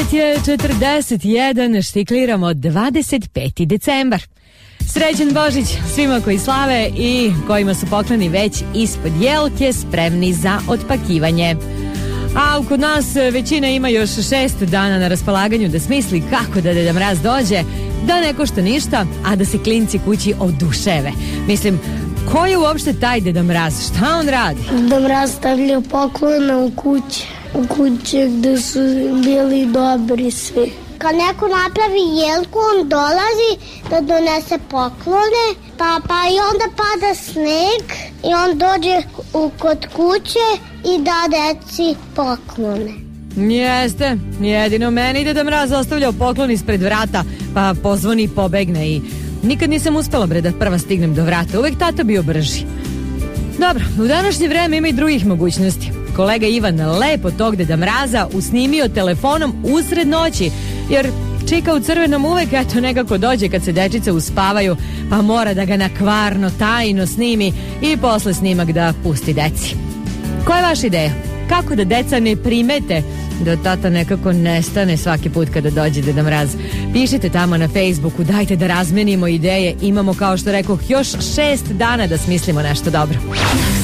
9:41, štikliramo 25. decembar. Srećan Božić svima koji slave i kojima su pokloni već ispod jelke, spremni za otpakivanje. A kod nas većina ima još 6 dana na raspolaganju da smisli kako da Deda Mraz dođe, da ne košta ništa, a da se klinci kući oduševe. Mislim, ko je uopšte taj Deda Mraz? Šta on radi? Deda Mraz stavlja poklone u kuće gde su bili dobri svi. Kad neko napravi jelku, on dolazi da donese poklone, pa i onda pada sneg i on dođe kod kuće i da deci poklone. Jeste, jedino meni Deda Mraz ostavljao poklon ispred vrata, pa pozvoni i pobegne i nikad nisam uspela da prva stignem do vrata, uvek tata bio brži. Dobro, u današnje vreme ima i drugih mogućnosti. Kolega Ivan lepo tog Deda Mraza usnimio telefonom usred noći, jer čika u crvenom uvek eto nekako dođe kad se dečice uspavaju, pa mora da ga na kvarno tajno snimi i posle snimak da pusti deci. Koja je vaša ideja? Kako da deca ne primete da tata nekako nestane svaki put kada dođe Deda Mraz? Pišite tamo na Facebooku, dajte da razmenimo ideje. Imamo, kao što rekoh, još 6 dana da smislimo nešto dobro.